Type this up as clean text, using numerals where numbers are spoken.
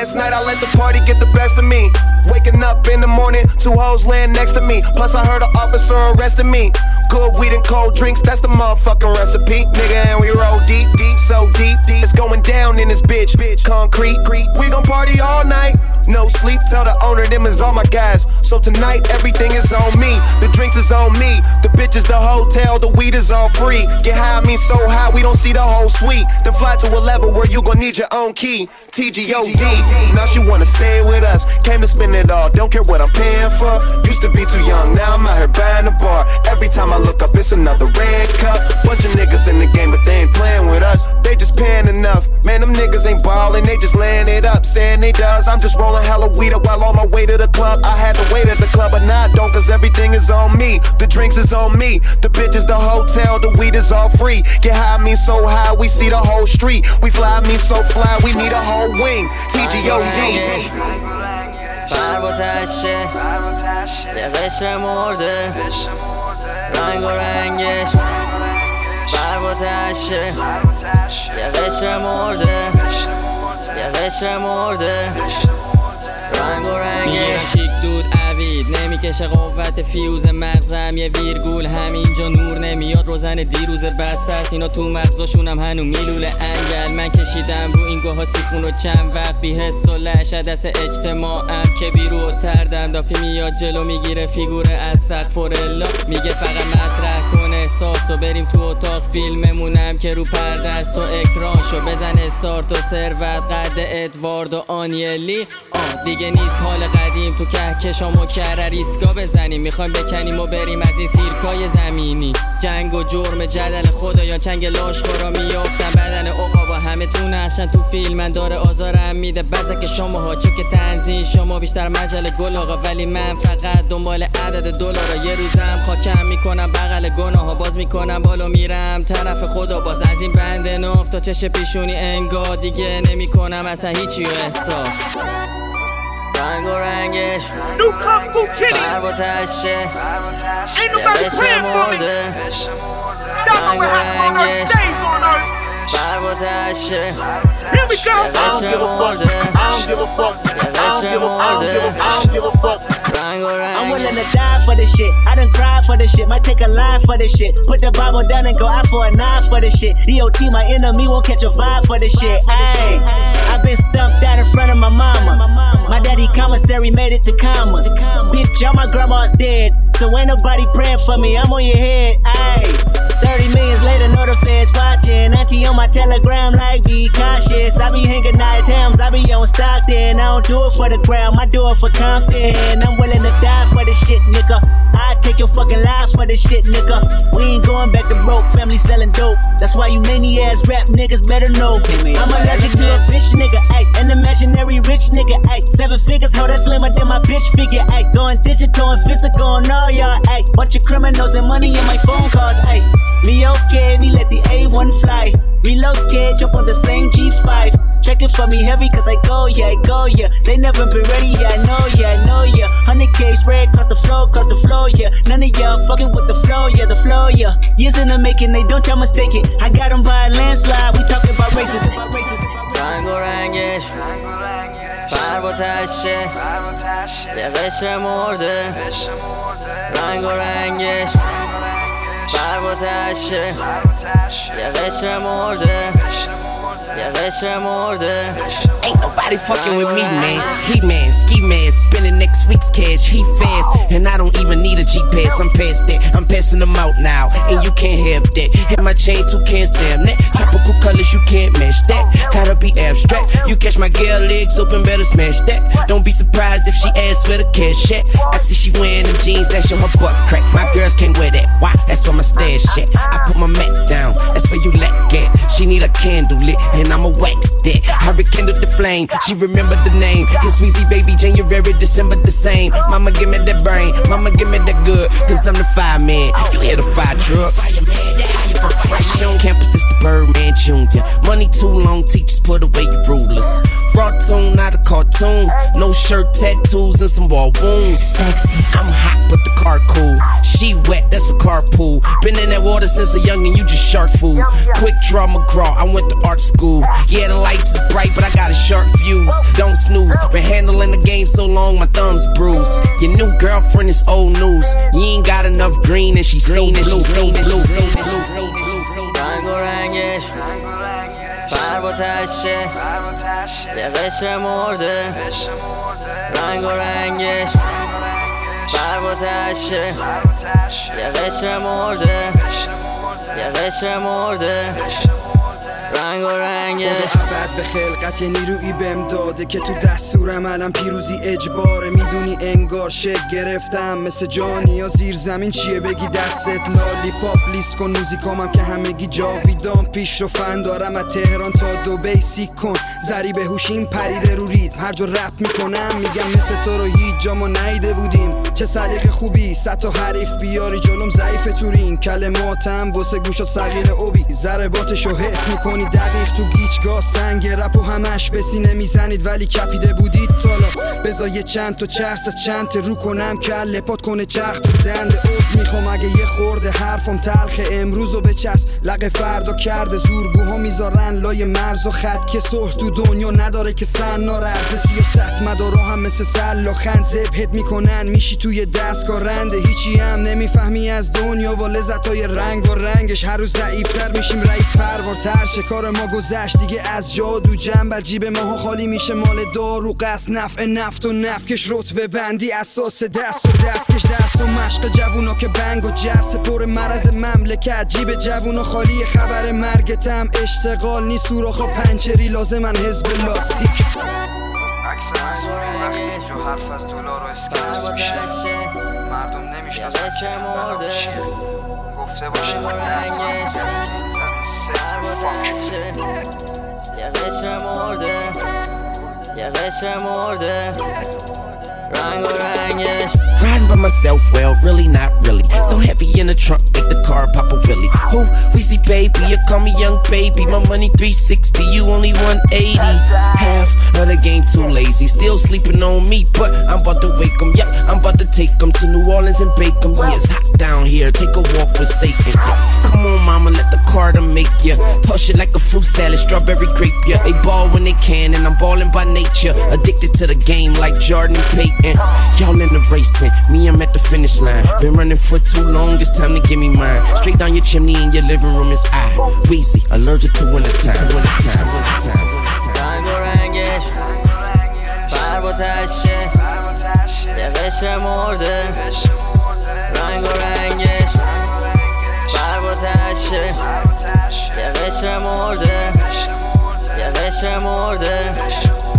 last night, I let the party get the best of me. Waking up in the morning, 2 hoes laying next to me. Plus I heard an officer arrested me. Good weed and cold drinks, that's the motherfucking recipe. Nigga, and we roll deep, so deep. It's going down in this bitch. Concrete, we gon' party all night. No sleep, tell the owner them is all my guys. So tonight everything is on me. The drinks is on me. The bitch is the hotel, the weed is all free. Get high, I mean so high, we don't see the whole suite. Then fly to a level where you gon' need your own key. TGOD, now she wanna stay with us. Came to spend it all, don't care what I'm paying for. Used to be too young, now I'm out here buying a bar. Every time I look up, it's another red cup. Bunch of niggas in the game, but they ain't playing with us. They just paying enough. Man, them niggas ain't ballin', they just laying it up. Saying they does, I'm just rolling hella weed up while on my way to the club. I had to wait at the club, but now I don't, cause everything is on me. The drinks is on me, the bitch is the hotel, the weed is all free. Get high, I mean so high, we see the whole street. We fly, I mean so fly, we need a whole wing. TGOD. برق و تشه یه قشر مرده رنگ و رنگش برق و تشه یه قشر مرده یه قشر مرده رنگ و رنگش شیک دود عوید نمیکشه قوت فیوز مغزم یه ویرگول همینجا نور نمیاد روزن دیروز بسته است اینا تو مغزاشونم هنو میلوله انگل من کشیدم رو این گوها سیفون و چند وقت بی حس و لحشت دست اجتماعم که بیرو تردم دافی میاد جلو میگیره فیگور از سقفورلا میگه فقط مطرح کن احساس و بریم تو اتاق فیلممونم که رو پرده است و اکران شو بزن استارت و ثروت قد ادوارد و آنیلی دیگه نیست حال قدیم تو کهکشام و کره ریسکا بزنیم میخوایم بکنیم و بریم از این سیرکای زمینی جنگ و جرم جدل خدایان چنگ لاشخورا میافتن بدن عقابا همه تو نشن تو فیلم من داره آزارم میده بزک شماها چه که تنظیم شما بیشتر مجل گل آقا ولی من فقط دنبال عدد دلارا یه روزم خاکم میکنم بغل گناها باز میکنم بالا میرم طرف خدا باز از این بند نفت تا چش پیشونی انگار دیگه نمیکنم اصلا هیچی احساس رنگ و رنگش برق و تشه یه قشر مرده رنگ و رنگش برق و تشه یه قشر مرده یه قشر مرده I'm willing to die for this shit. I done cried for this shit. Might take a line for this shit. Put the Bible down and go out for a knife for this shit. DOT, my enemy, won't catch a vibe for this shit. Ayy, I've been stumped out in front of my mama. My daddy commissary made it to commas. Bitch, all my grandma's dead, so ain't nobody praying for me. I'm on your head. Ayy. 30 millions later, know the feds watching. Auntie on my telegram like be cautious. I be hanging night times, I be on Stockton. I don't do it for the crown, I do it for Compton. I'm willing to die for this shit, nigga. I'd take your fucking life for this shit, nigga. We ain't going back to broke, family selling dope. That's why you many ass rap niggas better know. I'm allergic to a bitch nigga, ayy. An imaginary rich nigga, ayy. 7 figures, ho, that's slimmer than my bitch figure, ayy. Going digital and physical on all y'all, ayy. Bunch of criminals and money in my phone calls, ayy. Me okay, me let the A1 fly. Relocate, jump on the same G5. Check it for me heavy, cause I go, yeah. They never been ready, yeah, I know, yeah. 100K spread across the floor, yeah. None of y'all fucking with the flow, yeah. Years in the making, they don't y'all mistake it. I got them by a landslide, we talking about races. رنگ و رنگش برق و تشه یه قشر مرده رنگ و رنگش برق و تشه یه قشر مرده یه قشر مرده Ain't nobody fucking with me, man. Heat man, ski man, spending next week's cash. He fast, and I don't even need a G-Pass. I'm past that, I'm passing them out now, and you can't have that. Hit my chain, too can't Sam that. Tropical colors, you can't match that. Gotta be abstract. You catch my girl legs open, better smash that. Don't be surprised if she asks for the cash at. I see she wearing them jeans that show her butt crack. My girls can't wear that. Why? That's where my stash at. I put my mat down, that's where you let get. She need a candle lit, and I'ma wax that. I rekindled the flame, she remembered the name. It's Weezy baby, January, December the same. Mama give me that brain, mama give me that good. Cause I'm the fireman, you hear the fire truck. Fresh on campus, it's the Birdman Jr. Money too long, teachers put away your rulers. Raw tune, not a cartoon. No shirt, tattoos, and some ball wounds. Sexy. I'm hot, but the car cool. She wet, that's a carpool. Been in that water since a youngin', you just shark food. Quick draw McGraw, I went to art school. Yeah, the lights is bright, but I got a sharp fuse. Don't snooze, been handling the game so long, my thumb's bruised. Your new girlfriend is old news. You ain't got enough green and she's so blue. رنگ و رنگش بر با تشه یه قشر مرده رنگ و رنگش بر با تشه یه قشر مرده یه قشر مرده رنگ و رنگش ابد به خلقت نیرویی بهم داده که تو دستور عملم پیروزی اجباره. میدونی انگار شکل گرفتم مثل جانی یا زیر زمین چیه بگی دستت لالی پاپ لیست کن موزیکامم که همگی جاویدان پیش رو فن دارم از تهران تا دبی سیک کن ذریب هوشیم پریده رو ریتم هر جا رپ میکنم میگم مثل تو رو هیچ جا ما نیده بودیم چه سلیقه خوبی صد تا حریف بیاری جلوم ضعیف تورین کلماتم واسه گوشات صغیر اوبی ضرباتشو حس میکنی دقیق تو گیچگاه سنگ رپ و همش به سینه میزنید ولی کپیده بودید تالا بذار یه چند تا چرس از چند تا رو کنم کله پات کنه چرخ تو دنده اوز میخوام اگه یه خورده حرفم تلخه امروزو به چسب لقه فردا کرده زورگوها میذارن لای مرز و خط که صلح تو دنیا نداره که سنا ررز سیاست مدارا هم مثل سلا خند زبهت میکنن میشی توی دستگاه رنده هیچی هم نمیفهمی از دنیا و لذتای رنگ و رنگش هر روز ضعیفتر میشیم رئیس پروارتر شکار ما گذشت دیگه از جادو جنبل جیب ماها خالی میشه مال دارو قصد نفع نفت و نفکش رتبه بندی اساس دست و دستکش درس و مشق جوونا که بنگ و جرس پر مرض مملکت جیب جوونا خالی خبر مرگتم اشتغال نی سوراخا پنچری لازمن حزب لاستیک عکس مسئول وقتی اینجا حرف از دلار و اسکناس میشه مردم نمیشناسن گفته باشه من دست یه قشر مرده یه قشر مرده رنگ و رنگش Riding by myself, well, really not really. So heavy in the trunk, make the car pop a wheelie. Oh, Weezy baby, you call me young baby. My money 360, you only 180. Half of the game too lazy, still sleeping on me, but I'm about to wake 'em. Yep, I'm about to take 'em to New Orleans and bake 'em. Yeah, it's hot down here, take a walk with Satan. Yeah. Come on, mama, let the Carter make ya. Toss it like a fruit salad, strawberry grape. Yeah, they ball when they can, and I'm balling by nature. Addicted to the game like Jordan and Payton. Y'all in the racing. Me, I'm at the finish line. Been running for too long, it's time to give me mine. Straight down your chimney in your living room is I. Weezy, allergic to wintertime. رنگ و رنگش بر با تشه یه قشر مرده رنگ و رنگش بر با تشه یه قشر مرده یه قشر مرده